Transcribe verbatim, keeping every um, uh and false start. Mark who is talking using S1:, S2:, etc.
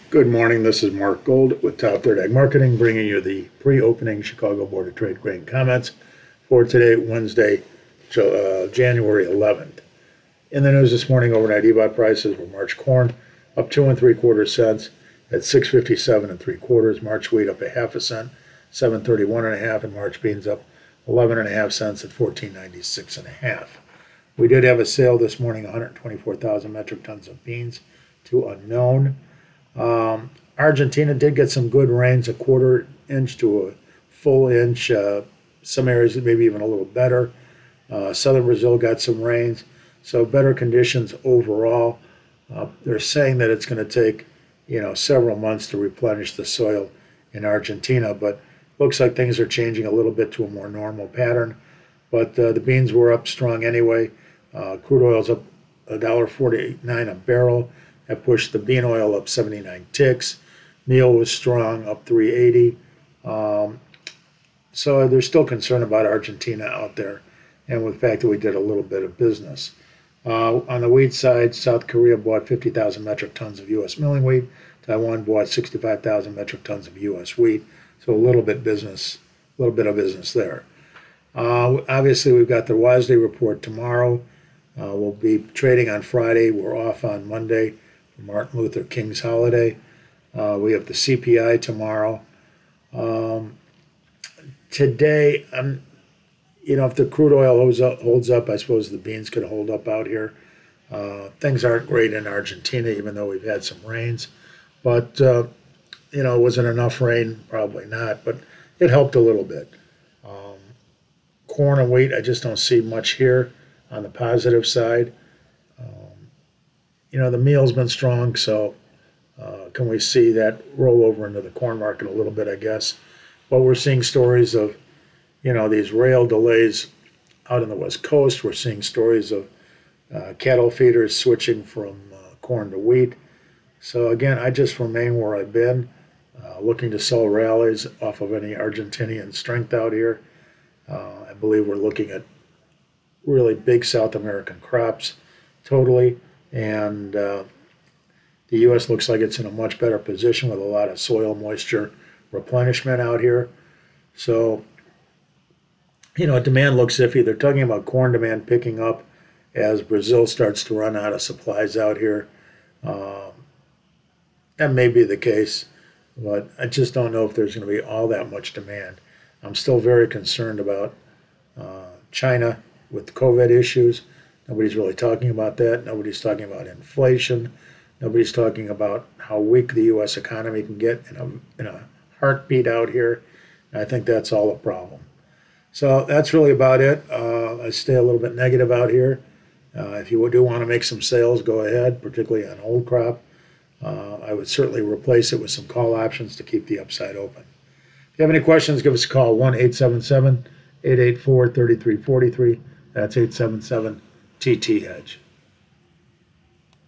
S1: Good morning. This is Mark Gold with Top Third Ag Marketing, bringing you the pre-opening Chicago Board of Trade grain comments for today, Wednesday, uh, January eleventh. In the news this morning, overnight E B O T prices were March corn up two and three quarters cents at six fifty-seven and three quarters. March wheat up a half a cent, seven thirty-one and a half, and March beans up eleven and a half cents at fourteen ninety-six and a half. We did have a sale this morning, one hundred twenty-four thousand metric tons of beans to unknown. Um, Argentina did get some good rains, a quarter inch to a full inch, uh, some areas maybe even a little better. Uh, southern Brazil got some rains, so better conditions overall. Uh, they're saying that it's going to take, you know, several months to replenish the soil in Argentina, but looks like things are changing a little bit to a more normal pattern. But uh, the beans were up strong anyway. Uh, crude oil's up one dollar forty-nine a barrel. That pushed the bean oil up seventy-nine ticks. Meal was strong, up three eighty. Um, so there's still concern about Argentina out there, and with the fact that we did a little bit of business. Uh, on the wheat side, South Korea bought fifty thousand metric tons of U S milling wheat. Taiwan bought sixty-five thousand metric tons of U S wheat. So a little bit business, a little bit of business there. Uh, obviously, we've got the WASDE report tomorrow. Uh, we'll be trading on Friday. We're off on Monday. Martin Luther King's holiday. Uh, we have the C P I tomorrow. Um, today, um, you know, if the crude oil holds up, holds up, I suppose the beans could hold up out here. Uh, things aren't great in Argentina, even though we've had some rains. But, uh, you know, was it enough rain? Probably not, but it helped a little bit. Um, corn and wheat, I just don't see much here on the positive side. You know, the meal's been strong, so uh, can we see that roll over into the corn market a little bit, I guess. But we're seeing stories of, you know, these rail delays out on the West Coast. We're seeing stories of uh, cattle feeders switching from uh, corn to wheat. So, again, I just remain where I've been, uh, looking to sell rallies off of any Argentinian strength out here. Uh, I believe we're looking at really big South American crops totally. And uh, the U S looks like it's in a much better position with a lot of soil moisture replenishment out here. So, you know, demand looks iffy. They're talking about corn demand picking up as Brazil starts to run out of supplies out here. Um, that may be the case, but I just don't know if there's going to be all that much demand. I'm still very concerned about uh, China with COVID issues. Nobody's really talking about that. Nobody's talking about inflation. Nobody's talking about how weak the U S economy can get in a, in a heartbeat out here. And I think that's all a problem. So that's really about it. Uh, I stay a little bit negative out here. Uh, if you do want to make some sales, go ahead, particularly on old crop. Uh, I would certainly replace it with some call options to keep the upside open. If you have any questions, give us a call, one eight seven seven, eight eight four, three three four three. That's eight seven seven T T Hedge.